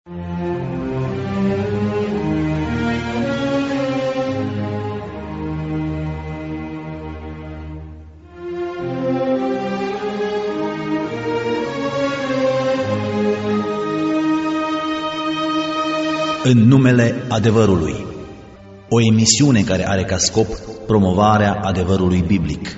În numele adevărului. O emisiune care are ca scop promovarea adevărului biblic.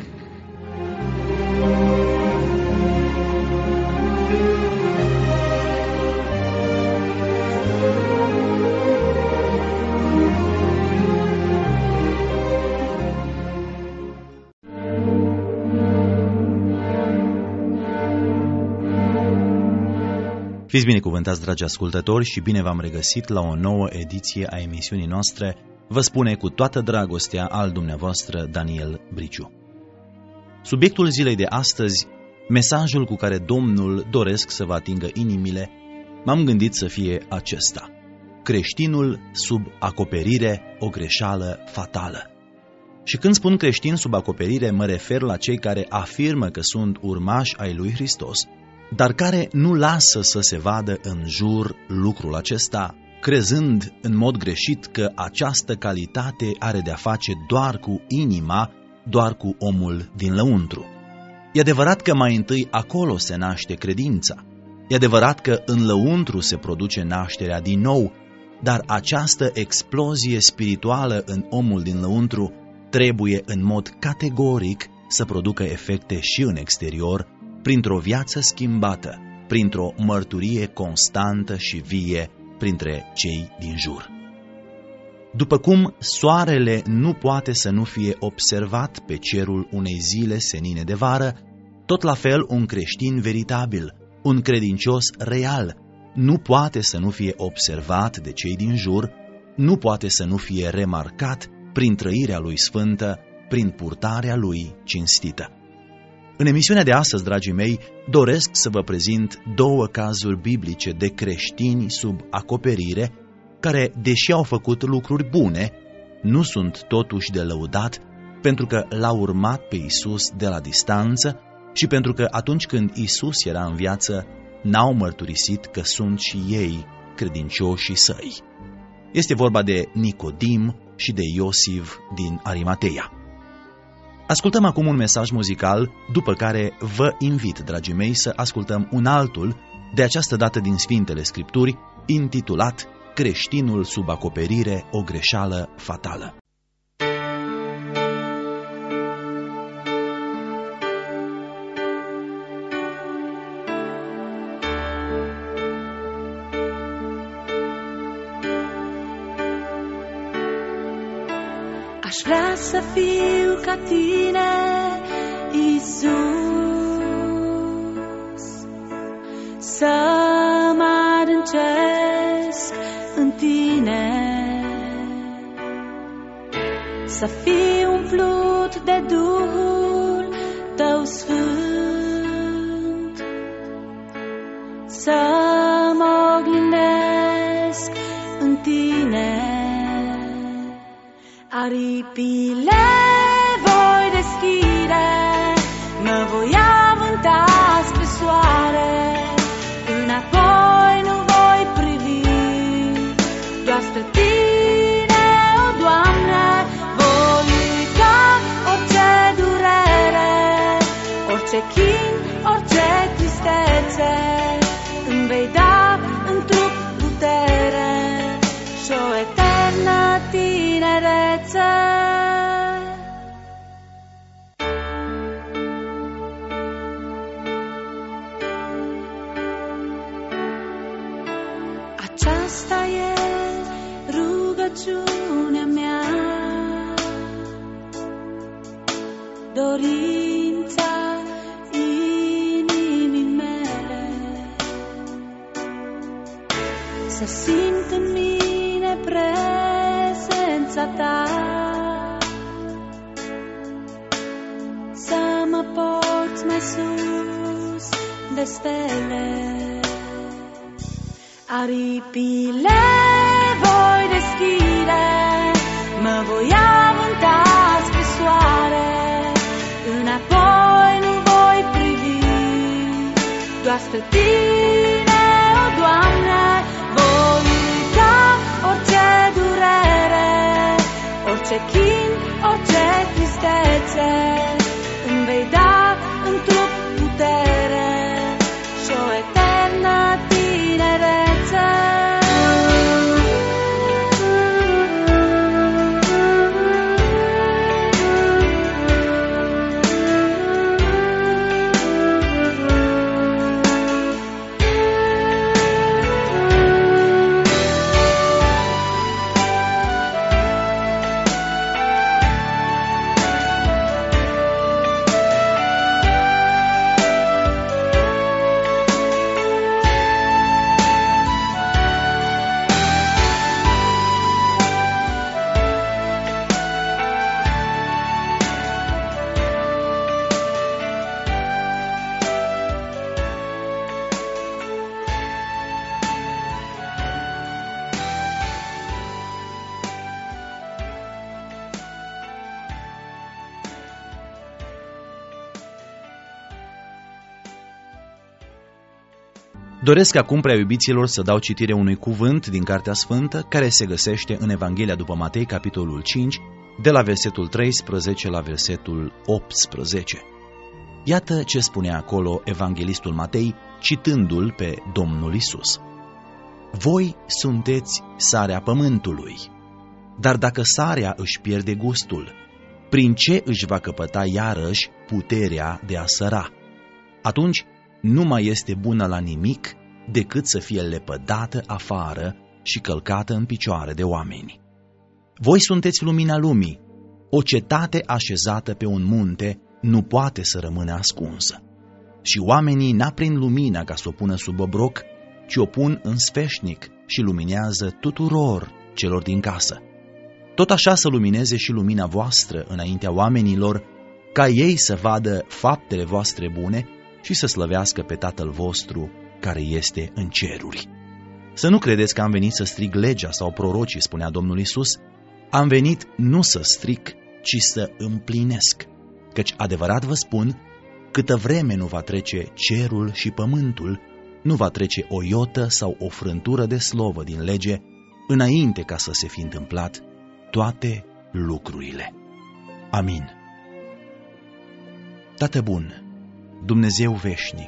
Fiți binecuvântați, dragi ascultători, și bine v-am regăsit la o nouă ediție a emisiunii noastre. Vă spune cu toată dragostea al dumneavoastră Daniel Briciu. Subiectul zilei de astăzi, mesajul cu care Domnul doresc să vă atingă inimile, m-am gândit să fie acesta: creștinul sub acoperire, o greșeală fatală. Și când spun creștin sub acoperire, mă refer la cei care afirmă că sunt urmași ai lui Hristos, dar care nu lasă să se vadă în jur lucrul acesta, crezând în mod greșit că această calitate are de-a face doar cu inima, doar cu omul din lăuntru. E adevărat că mai întâi acolo se naște credința. E adevărat că în lăuntru se produce nașterea din nou, dar această explozie spirituală în omul din lăuntru trebuie în mod categoric să producă efecte și în exterior, printr-o viață schimbată, printr-o mărturie constantă și vie printre cei din jur. După cum soarele nu poate să nu fie observat pe cerul unei zile senine de vară, tot la fel un creștin veritabil, un credincios real, nu poate să nu fie observat de cei din jur, nu poate să nu fie remarcat prin trăirea lui sfântă, prin purtarea lui cinstită. În emisiunea de astăzi, dragii mei, doresc să vă prezint două cazuri biblice de creștini sub acoperire, care, deși au făcut lucruri bune, nu sunt totuși de lăudat, pentru că l-au urmat pe Iisus de la distanță și pentru că atunci când Iisus era în viață, n-au mărturisit că sunt și ei credincioșii săi. Este vorba de Nicodim și de Iosif din Arimateia. Ascultăm acum un mesaj muzical, după care vă invit, dragii mei, să ascultăm un altul, de această dată din Sfintele Scripturi, intitulat Creștinul sub acoperire, o greșeală fatală. Aș vrea să fiu ca tine, Iisus, să mă adâncesc în tine, să fiu umplut de Duhul tău sfânt, să mă oglindesc în tine. Aripile voi deschide, mă voi avânta spre soare, înapoi nu voi privi, doar spre tine, o Doamne, voi uita orice durere, orice chin, orice tristețe, îmi vei da în trup putere și o eternă tinerețe. Aceasta e rugăciunea mea, dorința inimii mele, să simt în mine prezența ta, să mă porți mai sus de stele. Aripile voi deschide, mă voi avânta spre soare, înapoi nu voi privi, doar spre tine, o Doamne, voi viață, îmi vei da în trup putere și o eternă tinerețe. Doresc acum, prea iubiților, să dau citire unui cuvânt din Cartea Sfântă care se găsește în Evanghelia după Matei, capitolul 5, de la versetul 13 la versetul 18. Iată ce spune acolo evanghelistul Matei, citându-l pe Domnul Isus. Voi sunteți sarea pământului, dar dacă sarea își pierde gustul, prin ce își va căpăta iarăși puterea de a săra? Atunci nu mai este bună la nimic decât să fie lepădată afară și călcată în picioare de oameni. Voi sunteți lumina lumii. O cetate așezată pe un munte nu poate să rămână ascunsă. Și oamenii n-aprind lumina ca să o pună sub obroc, ci o pun în sfeșnic și luminează tuturor celor din casă. Tot așa să lumineze și lumina voastră înaintea oamenilor, ca ei să vadă faptele voastre bune și să slăvească pe Tatăl vostru care este în ceruri. Să nu credeți că am venit să strig legea sau prorocii, spunea Domnul Isus. Am venit nu să stric, ci să împlinesc. Căci adevărat vă spun, câtă vreme nu va trece cerul și pământul, nu va trece o iotă sau o frântură de slovă din lege, înainte ca să se fi întâmplat toate lucrurile. Amin. Tată bun, Dumnezeu veșnic,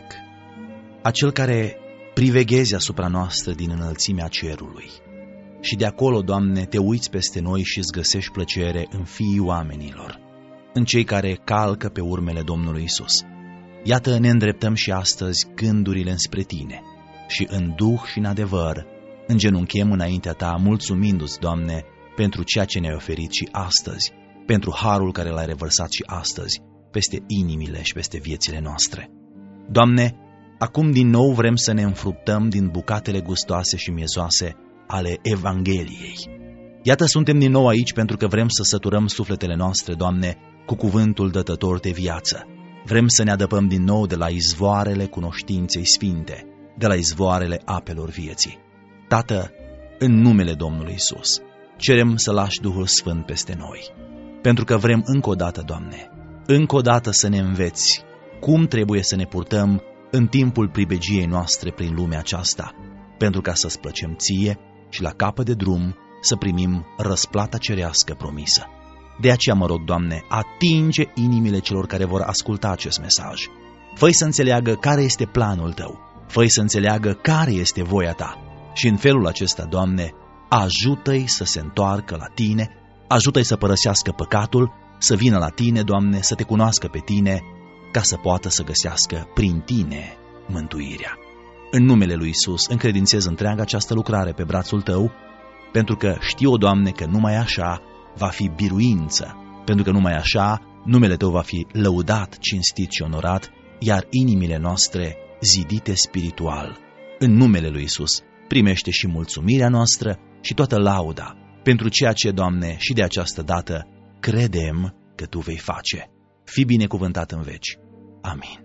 acel care priveghezi asupra noastră din înălțimea cerului, și de acolo, Doamne, te uiți peste noi și îți găsești plăcere în fiii oamenilor, în cei care calcă pe urmele Domnului Isus. Iată, ne îndreptăm și astăzi gândurile înspre Tine și în duh și în adevăr îngenunchem înaintea Ta, mulțumindu-ți, Doamne, pentru ceea ce ne-ai oferit și astăzi, pentru harul care l-ai revărsat și astăzi peste inimile și peste viețile noastre. Doamne, acum din nou vrem să ne înfruptăm din bucatele gustoase și miezoase ale Evangheliei. Iată, suntem din nou aici pentru că vrem să săturăm sufletele noastre, Doamne, cu cuvântul dătător de viață. Vrem să ne adăpăm din nou de la izvoarele cunoștinței sfinte, de la izvoarele apelor vieții. Tată, în numele Domnului Isus, cerem să lași Duhul Sfânt peste noi, pentru că vrem încă o dată, Doamne, încă o dată să ne înveți cum trebuie să ne purtăm în timpul pribegiei noastre prin lumea aceasta, pentru ca să-ți plăcem Ție și la capăt de drum să primim răsplata cerească promisă. De aceea mă rog, Doamne, atinge inimile celor care vor asculta acest mesaj. Fă-i să înțeleagă care este planul Tău, fă-i să înțeleagă care este voia Ta și în felul acesta, Doamne, ajută-i să se întoarcă la Tine, ajută-i să părăsească păcatul, să vină la Tine, Doamne, să Te cunoască pe Tine, ca să poată să găsească prin Tine mântuirea. În numele lui Isus încredințez întreaga această lucrare pe brațul Tău, pentru că știu, Doamne, că numai așa va fi biruință, pentru că numai așa numele Tău va fi lăudat, cinstit și onorat, iar inimile noastre zidite spiritual. În numele lui Isus primește și mulțumirea noastră și toată lauda pentru ceea ce, Doamne, și de această dată credem că Tu vei face. Fii binecuvântat în veci. Amin.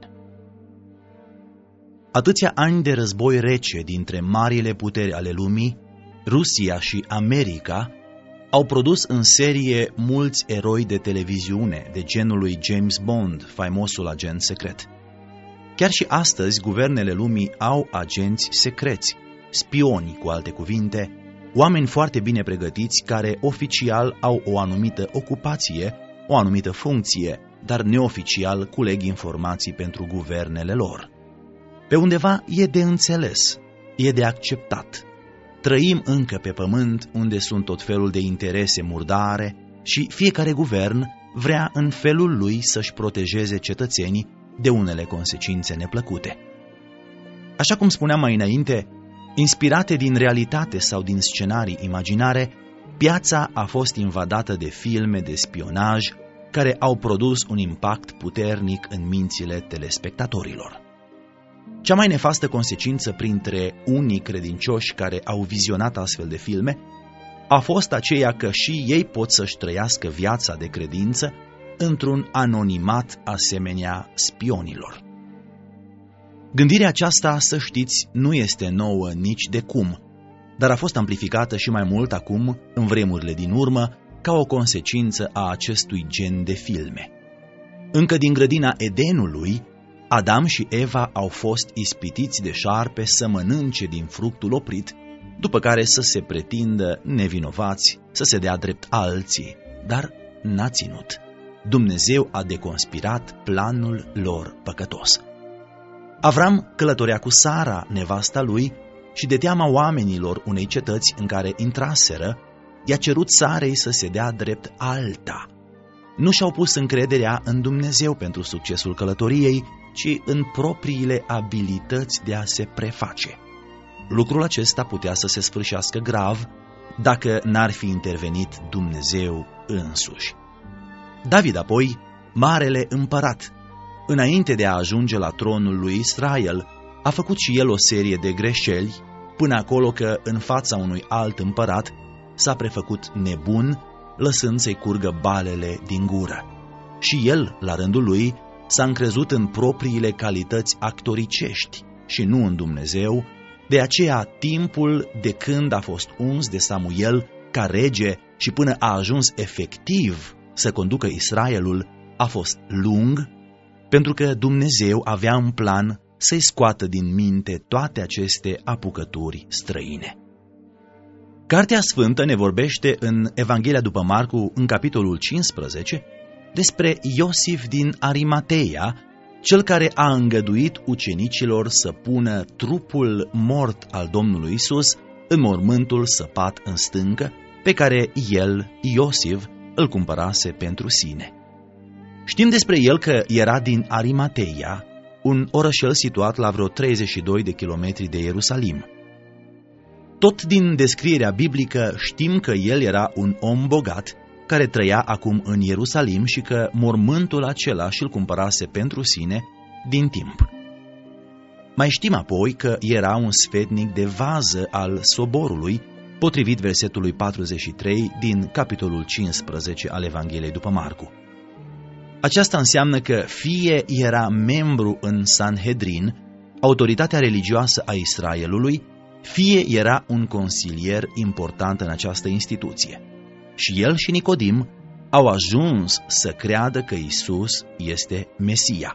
Atâția ani de război rece dintre marile puteri ale lumii, Rusia și America, au produs în serie mulți eroi de televiziune, de genul lui James Bond, faimosul agent secret. Chiar și astăzi, guvernele lumii au agenți secreți, spioni, cu alte cuvinte, oameni foarte bine pregătiți care oficial au o anumită ocupație, o anumită funcție, dar neoficial culeg informații pentru guvernele lor. Pe undeva e de înțeles, e de acceptat. Trăim încă pe pământ unde sunt tot felul de interese murdare și fiecare guvern vrea în felul lui să-și protejeze cetățenii de unele consecințe neplăcute. Așa cum spuneam mai înainte, inspirate din realitate sau din scenarii imaginare, piața a fost invadată de filme de spionaj care au produs un impact puternic în mințile telespectatorilor. Cea mai nefastă consecință printre unii credincioși care au vizionat astfel de filme a fost aceea că și ei pot să-și trăiască viața de credință într-un anonimat asemenea spionilor. Gândirea aceasta, să știți, nu este nouă nici de cum, dar a fost amplificată și mai mult acum, în vremurile din urmă, ca o consecință a acestui gen de filme. Încă din grădina Edenului, Adam și Eva au fost ispitiți de șarpe să mănânce din fructul oprit, după care să se pretindă nevinovați, să se dea drept alții, dar n-a ținut. Dumnezeu a deconspirat planul lor păcătos. Avram călătorea cu Sara, nevasta lui, și de teama oamenilor unei cetăți în care intraseră, i-a cerut Sarei să se dea drept alta. Nu și-au pus încrederea în Dumnezeu pentru succesul călătoriei, ci în propriile abilități de a se preface. Lucrul acesta putea să se sfârșească grav dacă n-ar fi intervenit Dumnezeu însuși. David apoi, marele împărat, înainte de a ajunge la tronul lui Israel, a făcut și el o serie de greșeli, până acolo că în fața unui alt împărat s-a prefăcut nebun, lăsând să-i curgă balele din gură. Și el, la rândul lui, s-a încrezut în propriile calități actoricești și nu în Dumnezeu. De aceea, timpul de când a fost uns de Samuel ca rege și până a ajuns efectiv să conducă Israelul a fost lung, pentru că Dumnezeu avea în plan să-i scoată din minte toate aceste apucături străine. Cartea Sfântă ne vorbește în Evanghelia după Marcu, în capitolul 15, despre Iosif din Arimateia, cel care a îngăduit ucenicilor să pună trupul mort al Domnului Isus în mormântul săpat în stâncă, pe care el, Iosif, îl cumpărase pentru sine. Știm despre el că era din Arimateia, un orășel situat la vreo 32 de kilometri de Ierusalim. Tot din descrierea biblică știm că el era un om bogat, care trăia acum în Ierusalim și că mormântul acela și-l cumpărase pentru sine din timp. Mai știm apoi că era un sfetnic de vază al soborului, potrivit versetului 43 din capitolul 15 al Evangheliei după Marcu. Aceasta înseamnă că fie era membru în Sanhedrin, autoritatea religioasă a Israelului, fie era un consilier important în această instituție. Și el și Nicodim au ajuns să creadă că Isus este Mesia.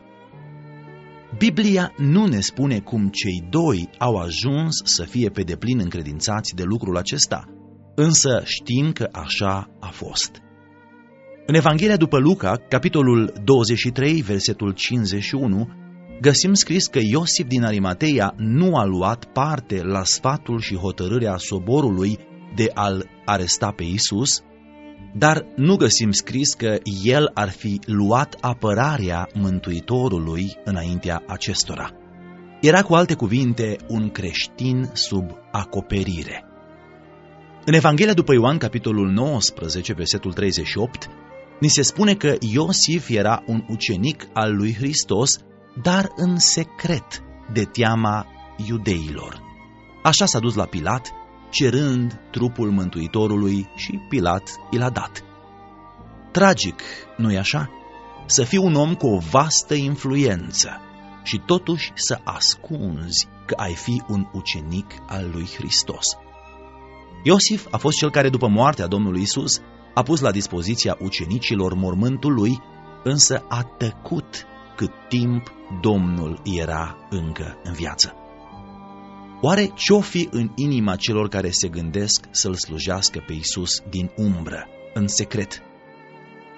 Biblia nu ne spune cum cei doi au ajuns să fie pe deplin încredințați de lucrul acesta, însă știm că așa a fost. În Evanghelia după Luca, capitolul 23, versetul 51, găsim scris că Iosif din Arimateia nu a luat parte la sfatul și hotărârea soborului de a-l aresta pe Isus, dar nu găsim scris că el ar fi luat apărarea Mântuitorului înaintea acestora. Era, cu alte cuvinte, un creștin sub acoperire. În Evanghelia după Ioan, capitolul 19, versetul 38, ni se spune că Iosif era un ucenic al lui Hristos, dar în secret, de teama iudeilor. Așa s-a dus la Pilat, cerând trupul Mântuitorului, și Pilat i l-a dat. Tragic, nu-i așa? Să fii un om cu o vastă influență și totuși să ascunzi că ai fi un ucenic al lui Hristos. Iosif a fost cel care, după moartea Domnului Isus, a pus la dispoziția ucenicilor mormântul lui, însă a tăcut cât timp Domnul era încă în viață. Oare ce-o fi în inima celor care se gândesc să-L slujească pe Isus din umbră, în secret?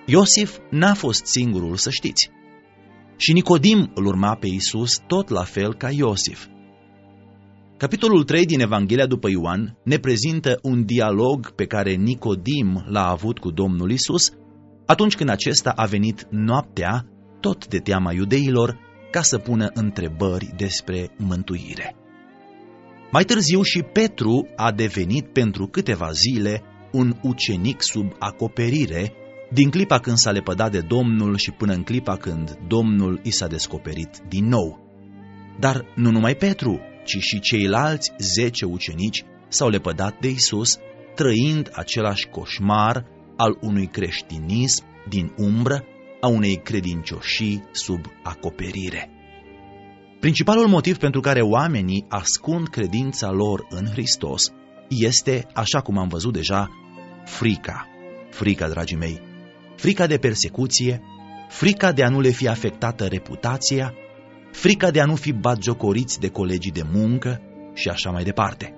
Iosif n-a fost singurul, să știți. Și Nicodim îl urma pe Iisus tot la fel ca Iosif. Capitolul 3 din Evanghelia după Ioan ne prezintă un dialog pe care Nicodim l-a avut cu Domnul Iisus atunci când acesta a venit noaptea, tot de teama iudeilor, ca să pună întrebări despre mântuire. Mai târziu și Petru a devenit pentru câteva zile un ucenic sub acoperire, din clipa când s-a lepădat de Domnul și până în clipa când Domnul i s-a descoperit din nou. Dar nu numai Petru, ci și ceilalți 10 ucenici s-au lepădat de Iisus, trăind același coșmar al unui creștinism din umbră, a unei credincioșii sub acoperire. Principalul motiv pentru care oamenii ascund credința lor în Hristos este, așa cum am văzut deja, frica. Frica, dragii mei, frica de persecuție, frica de a nu le fi afectată reputația, frica de a nu fi batjocoriți de colegii de muncă și așa mai departe.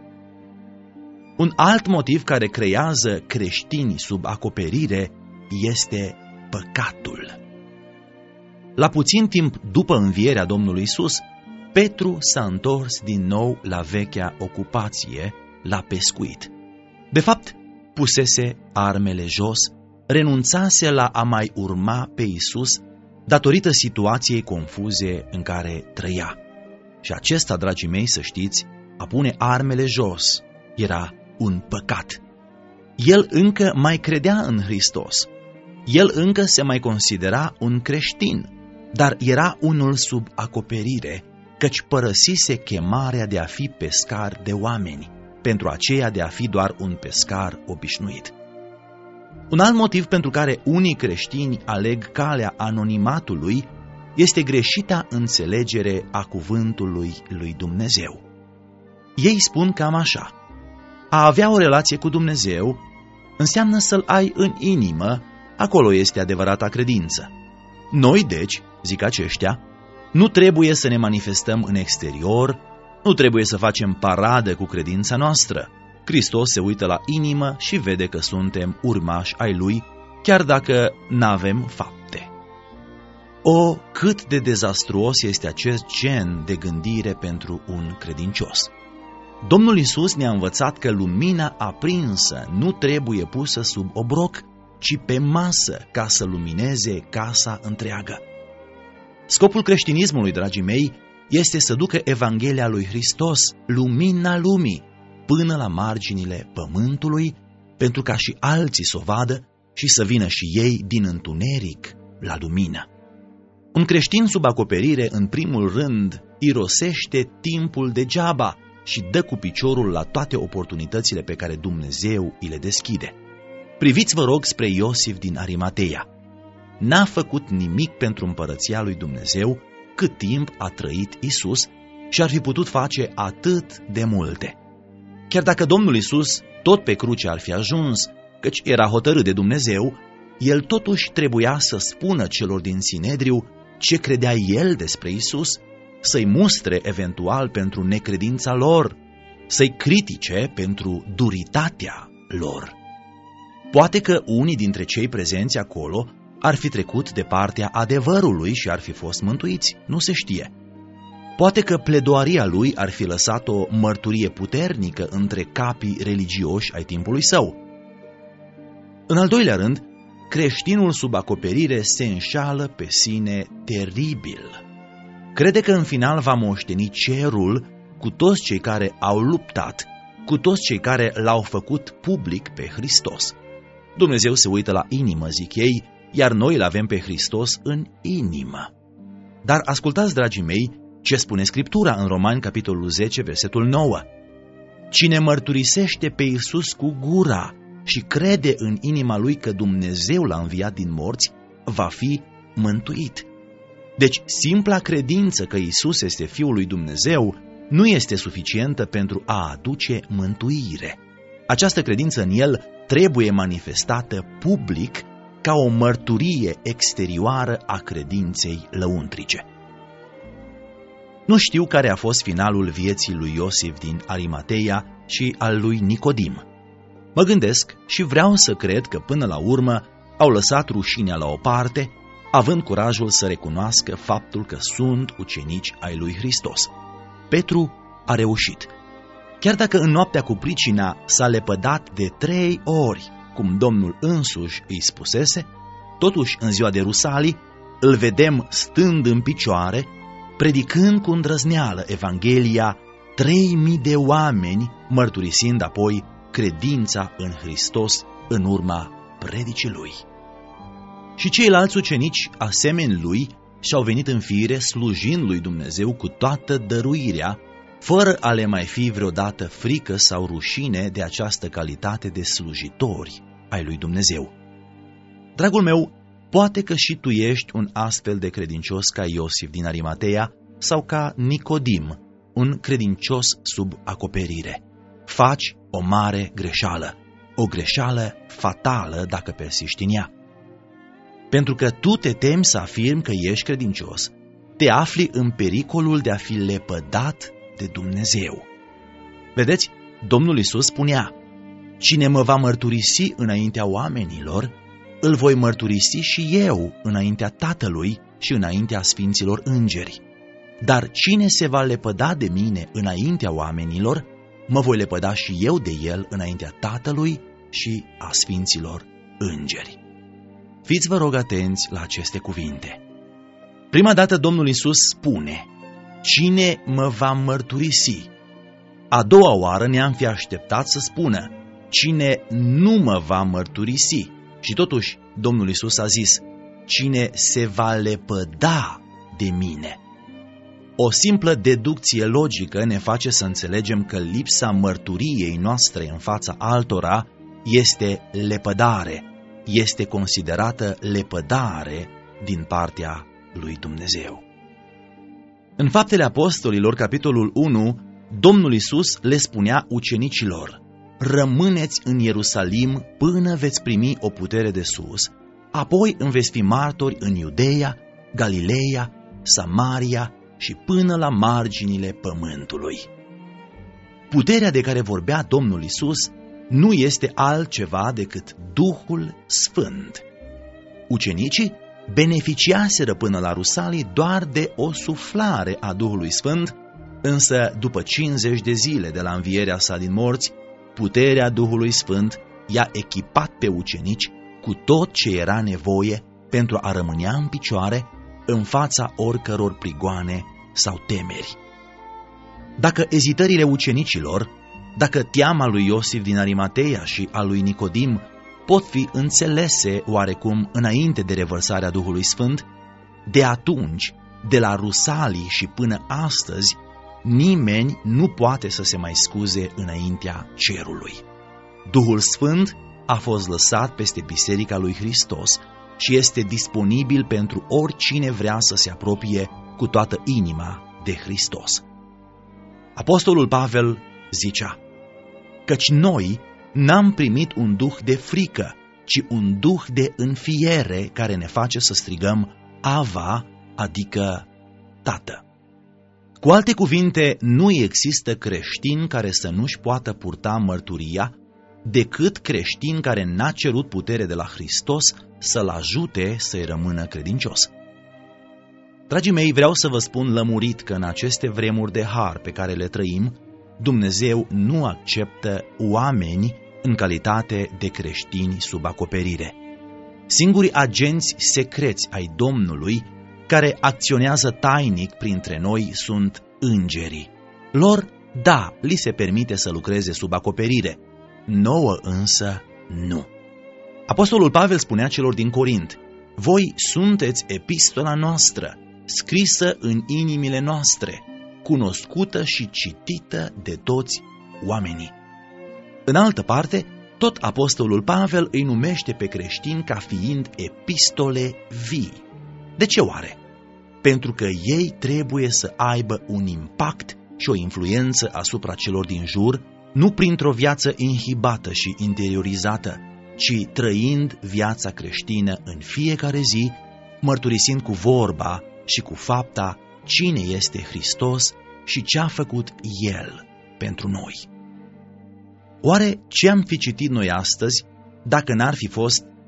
Un alt motiv care creează creștini sub acoperire este păcatul. La puțin timp după învierea Domnului Iisus, Petru s-a întors din nou la vechea ocupație, la pescuit. De fapt, pusese armele jos, renunțase la a mai urma pe Iisus datorită situației confuze în care trăia. Și acesta, dragii mei, să știți, a pune armele jos era un păcat. El încă mai credea în Hristos. El încă se mai considera un creștin, dar era unul sub acoperire, căci părăsise chemarea de a fi pescar de oameni, pentru aceea de a fi doar un pescar obișnuit. Un alt motiv pentru care unii creștini aleg calea anonimatului este greșita înțelegere a cuvântului lui Dumnezeu. Ei spun cam așa: a avea o relație cu Dumnezeu înseamnă să-L ai în inimă, acolo este adevărata credință. Noi, deci, zic aceștia, nu trebuie să ne manifestăm în exterior, nu trebuie să facem paradă cu credința noastră. Hristos se uită la inimă și vede că suntem urmași ai Lui, chiar dacă n-avem fapte. O, cât de dezastruos este acest gen de gândire pentru un credincios! Domnul Iisus ne-a învățat că lumina aprinsă nu trebuie pusă sub obroc, ci pe masă, ca să lumineze casa întreagă. Scopul creștinismului, dragii mei, este să ducă Evanghelia lui Hristos, lumina lumii, până la marginile pământului, pentru ca și alții să o vadă și să vină și ei din întuneric la lumină. Un creștin sub acoperire, în primul rând, irosește timpul degeaba și dă cu piciorul la toate oportunitățile pe care Dumnezeu îi le deschide. Priviți, vă rog, spre Iosif din Arimateia. N-a făcut nimic pentru împărăția lui Dumnezeu cât timp a trăit Isus și ar fi putut face atât de multe. Chiar dacă Domnul Isus tot pe cruce ar fi ajuns, căci era hotărât de Dumnezeu, el totuși trebuia să spună celor din Sinedriu ce credea el despre Isus, să-i mustre eventual pentru necredința lor, să-i critique pentru duritatea lor. Poate că unii dintre cei prezenți acolo ar fi trecut de partea adevărului și ar fi fost mântuiți, nu se știe. Poate că pledoaria lui ar fi lăsat o mărturie puternică între capii religioși ai timpului său. În al doilea rând, creștinul sub acoperire se înșală pe sine teribil. Crede că în final va moșteni cerul cu toți cei care au luptat, cu toți cei care l-au făcut public pe Hristos. Dumnezeu se uită la inimă, zic ei, iar noi îl avem pe Hristos în inimă. Dar ascultați, dragii mei, ce spune Scriptura în Romani, capitolul 10, versetul 9. Cine mărturisește pe Iisus cu gura și crede în inima lui că Dumnezeu l-a înviat din morți, va fi mântuit. Deci, simpla credință că Iisus este Fiul lui Dumnezeu nu este suficientă pentru a aduce mântuire. Această credință în El trebuie manifestată public ca o mărturie exterioară a credinței lăuntrice. Nu știu care a fost finalul vieții lui Iosif din Arimateia și al lui Nicodim. Mă gândesc și vreau să cred că până la urmă au lăsat rușinea la o parte, având curajul să recunoască faptul că sunt ucenici ai lui Hristos. Petru a reușit. Chiar dacă în noaptea cu pricina s-a lepădat de 3 ori, cum Domnul însuși îi spusese, totuși în ziua de Rusalii îl vedem stând în picioare, predicând cu îndrăzneală Evanghelia 3.000 de oameni, mărturisind apoi credința în Hristos în urma predicii lui. Și ceilalți ucenici, asemeni lui, și-au venit în fire slujind lui Dumnezeu cu toată dăruirea, fără a le mai fi vreodată frică sau rușine de această calitate de slujitori ai lui Dumnezeu. Dragul meu, poate că și tu ești un astfel de credincios ca Iosif din Arimatea sau ca Nicodim, un credincios sub acoperire. Faci o mare greșeală, o greșeală fatală dacă persiști în ea. Pentru că tu te temi să afirmi că ești credincios, te afli în pericolul de a fi lepădat de Dumnezeu. Vedeți, Domnul Iisus spunea: cine mă va mărturisi înaintea oamenilor, îl voi mărturisi și eu înaintea Tatălui și înaintea sfinților îngeri. Dar cine se va lepăda de mine înaintea oamenilor, mă voi lepăda și eu de el înaintea Tatălui și a sfinților îngeri. Fiți, vă rog, atenți la aceste cuvinte. Prima dată Domnul Iisus spune: cine mă va mărturisi? A doua oară ne-am fi așteptat să spună: cine nu mă va mărturisi? Și totuși Domnul Iisus a zis: cine se va lepăda de mine? O simplă deducție logică ne face să înțelegem că lipsa mărturiei noastre în fața altora este lepădare, este considerată lepădare din partea lui Dumnezeu. În Faptele Apostolilor, capitolul 1, Domnul Iisus le spunea ucenicilor: rămâneți în Ierusalim până veți primi o putere de sus, apoi îmi veți fi martori în Iudeea, Galileea, Samaria și până la marginile pământului. Puterea de care vorbea Domnul Iisus nu este altceva decât Duhul Sfânt. Ucenicii beneficiaseră până la Rusalii doar de o suflare a Duhului Sfânt, însă după 50 de zile de la învierea sa din morți, puterea Duhului Sfânt i-a echipat pe ucenici cu tot ce era nevoie pentru a rămânea în picioare în fața oricăror prigoane sau temeri. Dacă ezitările ucenicilor, dacă teama lui Iosif din Arimatea și a lui Nicodim pot fi înțelese oarecum înainte de revărsarea Duhului Sfânt, de atunci, de la Rusalii și până astăzi, nimeni nu poate să se mai scuze înaintea cerului. Duhul Sfânt a fost lăsat peste Biserica lui Hristos și este disponibil pentru oricine vrea să se apropie cu toată inima de Hristos. Apostolul Pavel zicea: căci noi n-am primit un duh de frică, ci un duh de înfiere care ne face să strigăm Ava, adică Tată. Cu alte cuvinte, nu există creștin care să nu-și poată purta mărturia decât creștin care n-a cerut putere de la Hristos să-l ajute să-i rămână credincios. Dragii mei, vreau să vă spun lămurit că în aceste vremuri de har pe care le trăim, Dumnezeu nu acceptă oameni în calitate de creștini sub acoperire. Singurii agenți secreți ai Domnului care acționează tainic printre noi sunt îngerii. Lor, da, li se permite să lucreze sub acoperire, nouă însă nu. Apostolul Pavel spunea celor din Corint: voi sunteți epistola noastră, scrisă în inimile noastre, cunoscută și citită de toți oamenii. În altă parte, tot apostolul Pavel îi numește pe creștini ca fiind epistole vii. De ce oare? Pentru că ei trebuie să aibă un impact și o influență asupra celor din jur, nu printr-o viață inhibată și interiorizată, ci trăind viața creștină în fiecare zi, mărturisind cu vorba și cu fapta cine este Hristos și ce a făcut El pentru noi. Oare ce am fi citit noi astăzi dacă n-ar fi fost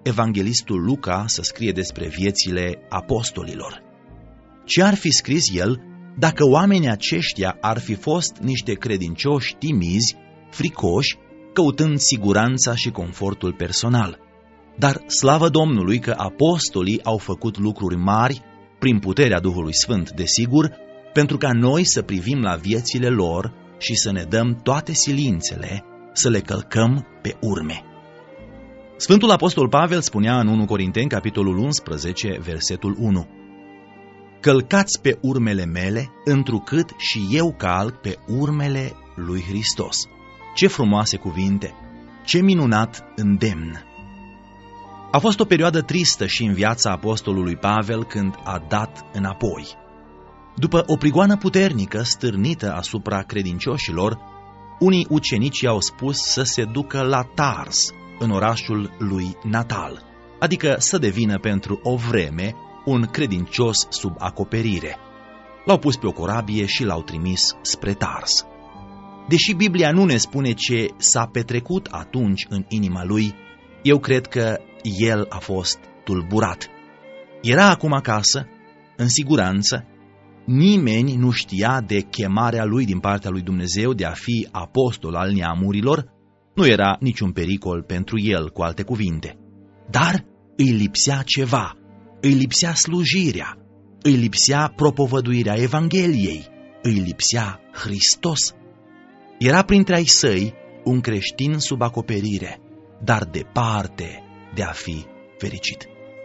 evanghelistul Luca să scrie despre viețile apostolilor? Ce ar fi scris el dacă oamenii aceștia ar fi fost niște credincioși timizi, fricoși, căutând siguranța și confortul personal? Dar slavă Domnului că apostolii au făcut lucruri mari, prin puterea Duhului Sfânt, desigur, pentru ca noi să privim la viețile lor și să ne dăm toate silințele să le călcăm pe urme. Sfântul Apostol Pavel spunea în 1 Corinteni, capitolul 11, versetul 1: Călcați pe urmele mele, întrucât și eu calc pe urmele lui Hristos. Ce frumoase cuvinte! Ce minunat îndemn! A fost o perioadă tristă și în viața apostolului Pavel când a dat înapoi. După o prigoană puternică stârnită asupra credincioșilor, unii ucenici i-au spus să se ducă la Tars, în orașul lui natal, adică să devină pentru o vreme un credincios sub acoperire. L-au pus pe o corabie și l-au trimis spre Tars. Deși Biblia nu ne spune ce s-a petrecut atunci în inima lui, eu cred că el a fost tulburat. Era acum acasă, în siguranță, nimeni nu știa de chemarea lui din partea lui Dumnezeu de a fi apostol al neamurilor, nu era niciun pericol pentru el, cu alte cuvinte. Dar îi lipsea ceva, îi lipsea slujirea, îi lipsea propovăduirea Evangheliei, îi lipsea Hristos. Era printre ai săi un creștin sub acoperire, dar departe de a fi fericit.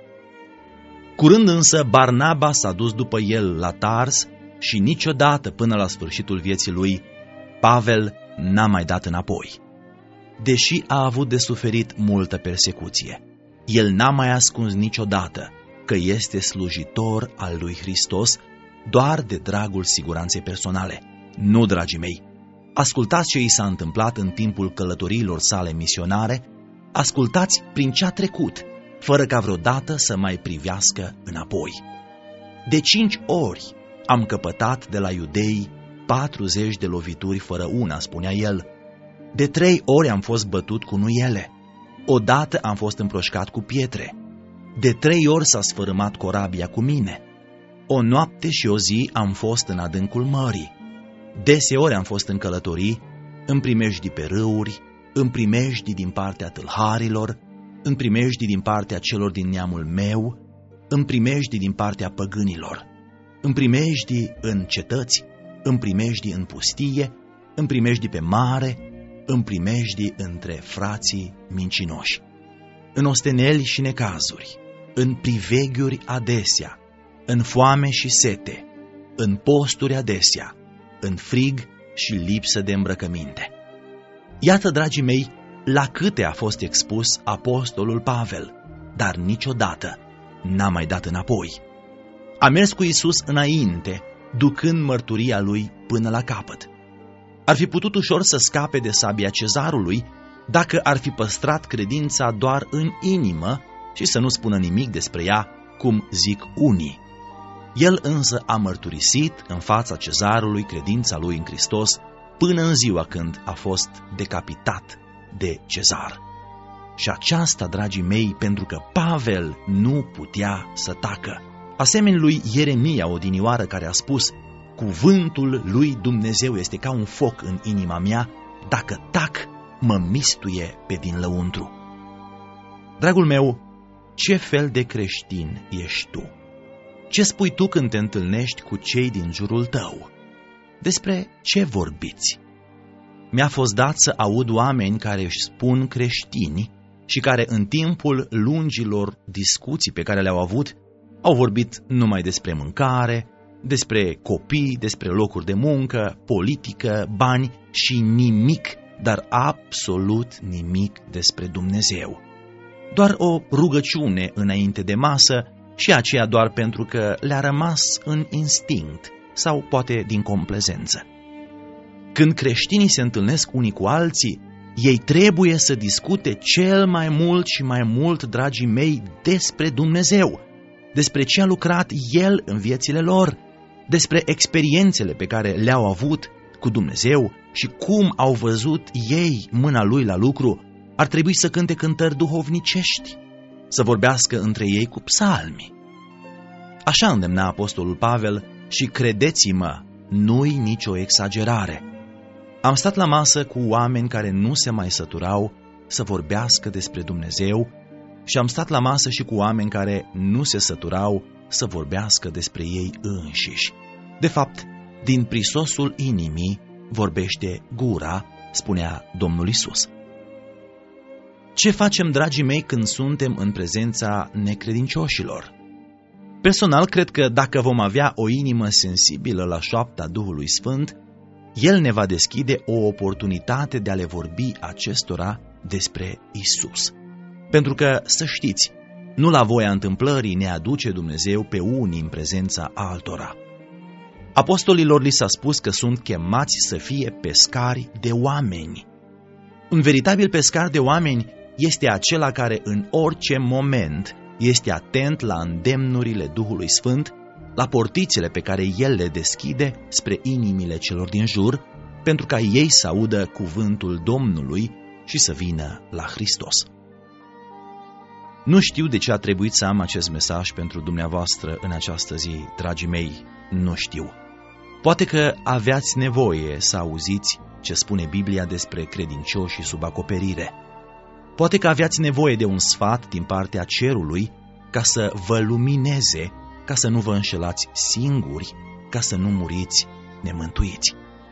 Curând însă Barnaba s-a dus după el la Tars și niciodată până la sfârșitul vieții lui Pavel n-a mai dat înapoi. Deși a avut de suferit multă persecuție, el n-a mai ascuns niciodată că este slujitor al lui Hristos doar de dragul siguranței personale. Nu, dragii mei, ascultați ce i s-a întâmplat în timpul călătoriilor sale misionare, ascultați prin ce a trecut, fără ca vreodată să mai privească înapoi. De 5 ori am căpătat de la iudei 40 de lovituri fără una, spunea el. De 3 ori am fost bătut cu nuiele. Odată am fost împroșcat cu pietre. De 3 ori s-a sfărâmat corabia cu mine. O noapte și o zi am fost în adâncul mării. Deseori am fost în călătorii, în primejdii pe râuri, în primejdii din partea tâlharilor, în primejdii din partea celor din neamul meu, în primejdii din partea păgânilor, în primejdii în cetăți, în primejdii în pustie, în primejdii pe mare, în primejdii între frații mincinoși, în osteneli și necazuri, în priveghiuri adesea, în foame și sete, în posturi adesea, în frig și lipsă de îmbrăcăminte. Iată, dragii mei, la câte a fost expus apostolul Pavel, dar niciodată n-a mai dat înapoi. A mers cu Iisus înainte, ducând mărturia lui până la capăt. Ar fi putut ușor să scape de sabia cezarului dacă ar fi păstrat credința doar în inimă și să nu spună nimic despre ea, cum zic unii. El însă a mărturisit în fața cezarului credința lui în Hristos până în ziua când a fost decapitat de cezar. Și aceasta, dragii mei, pentru că Pavel nu putea să tacă. Asemenea lui Ieremia odinioară, care a spus: cuvântul lui Dumnezeu este ca un foc în inima mea, dacă tac, mă mistuie pe din lăuntru. Dragul meu, ce fel de creștin ești tu? Ce spui tu când te întâlnești cu cei din jurul tău? Despre ce vorbiți? Mi-a fost dat să aud oameni care își spun creștini și care în timpul lungilor discuții pe care le-au avut au vorbit numai despre mâncare, despre copii, despre locuri de muncă, politică, bani și nimic, dar absolut nimic despre Dumnezeu. Doar o rugăciune înainte de masă și aceea doar pentru că le-a rămas în instinct sau poate din complezență. Când creștinii se întâlnesc unii cu alții, ei trebuie să discute cel mai mult și mai mult, dragii mei, despre Dumnezeu, despre ce a lucrat El în viețile lor, despre experiențele pe care le-au avut cu Dumnezeu și cum au văzut ei mâna Lui la lucru. Ar trebui să cânte cântări duhovnicești. să vorbească între ei cu psalmi. Așa îndemna apostolul Pavel și credeți-mă, nu-i nicio exagerare. Am stat la masă cu oameni care nu se mai săturau să vorbească despre Dumnezeu și am stat la masă și cu oameni care nu se săturau să vorbească despre ei înșiși. De fapt, din prisosul inimii vorbește gura, spunea Domnul Iisus. Ce facem, dragii mei, când suntem în prezența necredincioșilor? Personal, cred că dacă vom avea o inimă sensibilă la șoapta Duhului Sfânt, El ne va deschide o oportunitate de a le vorbi acestora despre Isus. Pentru că, să știți, nu la voia întâmplării ne aduce Dumnezeu pe unii în prezența altora. Apostolilor li s-a spus că sunt chemați să fie pescari de oameni. Un veritabil pescar de oameni este acela care în orice moment este atent la îndemnurile Duhului Sfânt, la portițele pe care El le deschide spre inimile celor din jur, pentru ca ei să audă cuvântul Domnului și să vină la Hristos. Nu știu de ce a trebuit să am acest mesaj pentru dumneavoastră în această zi, dragii mei, nu știu. Poate că aveați nevoie să auziți ce spune Biblia despre credincioșii sub acoperire. Poate că aveați nevoie de un sfat din partea cerului ca să vă lumineze, ca să nu vă înșelați singuri, ca să nu muriți nemântuiți.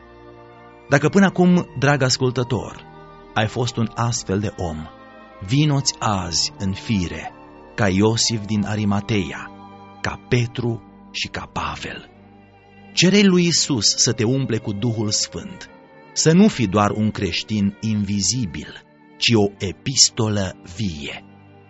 Dacă până acum, drag ascultător, ai fost un astfel de om, vino-ți azi în fire, ca Iosif din Arimateia, ca Petru și ca Pavel. Cere-i lui Iisus să te umple cu Duhul Sfânt, să nu fii doar un creștin invizibil, ci o epistolă vie.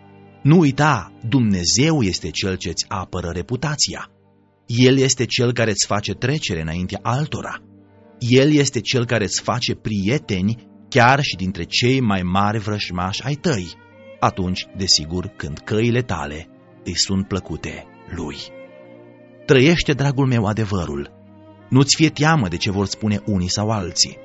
Nu uita, Dumnezeu este Cel ce-ți apără reputația. El este Cel care îți face trecere înaintea altora. El este Cel care îți face prieteni chiar și dintre cei mai mari vrăjmași ai tăi, atunci, desigur, când căile tale îi sunt plăcute Lui. Trăiește, dragul meu, adevărul. Nu-ți fie teamă de ce vor spune unii sau alții.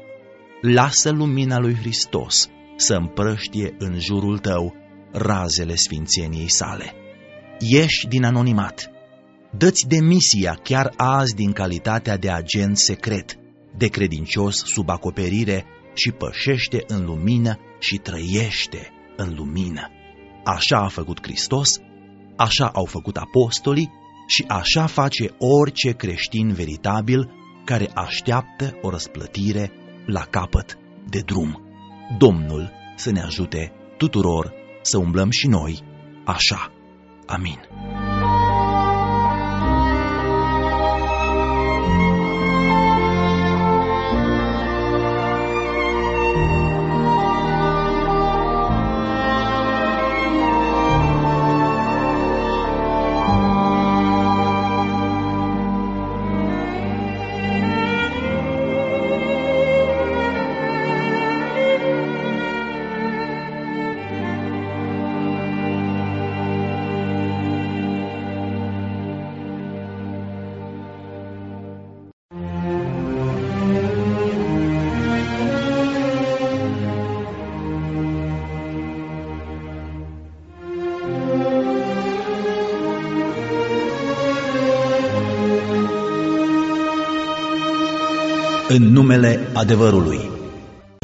Lasă lumina lui Hristos să împrăștie în jurul tău razele sfințeniei sale. Ieși din anonimat. Dă-ți demisia chiar azi din calitatea de agent secret, de credincios sub acoperire și pășește în lumină și trăiește în lumină. Așa a făcut Hristos, așa au făcut apostolii și așa face orice creștin veritabil care așteaptă o răsplătire la capăt de drum. Domnul să ne ajute tuturor să umblăm și noi așa. Amin. În numele adevărului.